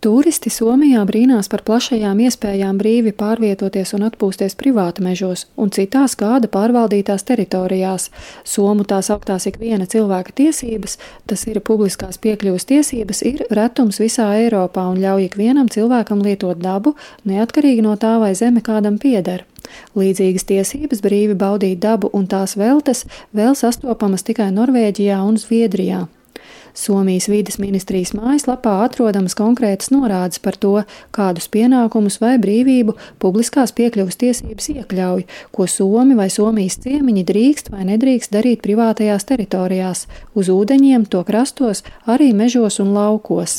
Tūristi Somijā brīnās par plašajām iespējām brīvi pārvietoties un atpūsties privāta mežos un citās kāda pārvaldītās teritorijās. Somu tās augtās ikviena cilvēka tiesības, tas ir publiskās piekļuves tiesības, ir retums visā Eiropā un ļauj ikvienam cilvēkam lietot dabu, neatkarīgi no tā, vai zeme kādam pieder. Līdzīgas tiesības brīvi baudīt dabu un tās veltes vēl sastopamas tikai Norvēģijā un Zviedrijā. Somijas vides ministrijas mājaslapā atrodamas konkrētas norādes par to, kādus pienākumus vai brīvību publiskās piekļuves tiesības iekļauj, ko Somi vai Somijas ciemiņi drīkst vai nedrīkst darīt privātajās teritorijās, uz ūdeņiem, to krastos, arī mežos un laukos.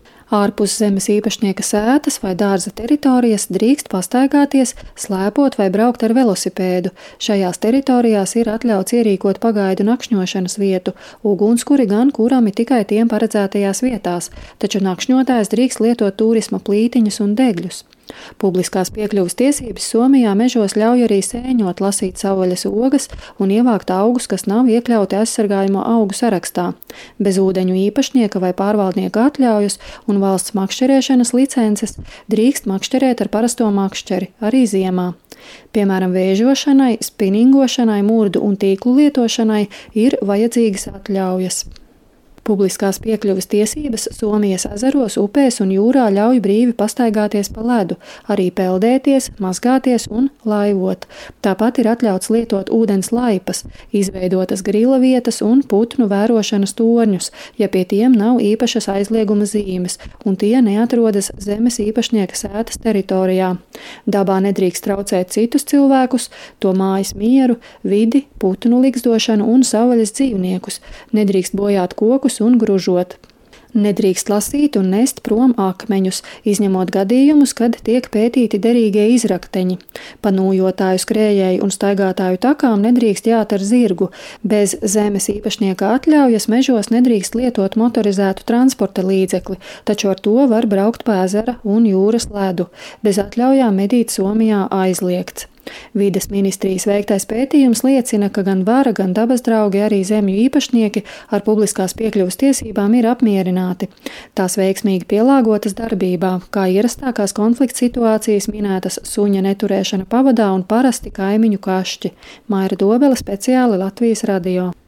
Ārpus zemes īpašnieka sētas vai dārza teritorijas drīkst pastaigāties, slēpot vai braukt ar velosipēdu. Šajās teritorijās ir atļauts ierīkot pagaidu nakšņošanas vietu, ugunskuri gan kurami tikai tiem paredzētajās vietās, taču nakšņotājs drīkst lietot turisma plītiņus un degļus. Publiskās piekļuves tiesības Somijā mežos ļauj arī sēņot, lasīt savvaļas ogas un ievākt augus, kas nav iekļauti aizsargājamo augu sarakstā. Bez ūdeņu īpašnieka vai pārvaldnieka atļaujas un valsts makšķerēšanas licences drīkst makšķerēt ar parasto makšķeri, arī ziemā. Piemēram, vēžošanai, spiningošanai, murdu un tīklu lietošanai ir vajadzīgas atļaujas. Publiskās piekļuves tiesības Somijas ezeros, upēs un jūrā ļauj brīvi pastaigāties pa ledu, arī peldēties, mazgāties un laivot. Tāpat ir atļauts lietot ūdens laipas, izveidotas grila vietas un putnu vērošanas torņus, ja pie tiem nav īpašas aizlieguma zīmes, un tie neatrodas zemes īpašnieka sētas teritorijā. Dabā nedrīkst traucēt citus cilvēkus, to mājas mieru, vidi, putnu ligzdošanu un savvaļas dzīvniekus, nedrīkst bojāt kokus un gružot. Nedrīkst lasīt un nest prom akmeņus, izņemot gadījumus, kad tiek pētīti derīgie izrakteņi. Pa nūjotāju, skrējēju un staigātāju takām nedrīkst jāt ar zirgu. Bez zemes īpašnieka atļaujas mežos nedrīkst lietot motorizētu transporta līdzekli, taču ar to var braukt pa ezera un jūras ledu. Bez atļaujām medīt Somijā aizliegts. Vides ministrijas veiktais pētījums liecina, ka gan vara, gan dabas draugi, arī zemju īpašnieki ar publiskās piekļuves tiesībām ir apmierināti. Tās veiksmīgi pielāgotas darbībā, kā ierastākās konflikta situācijas minētas suņa neturēšana pavadā un parasti kaimiņu kašķi. Maira Dobele, speciāli Latvijas radio.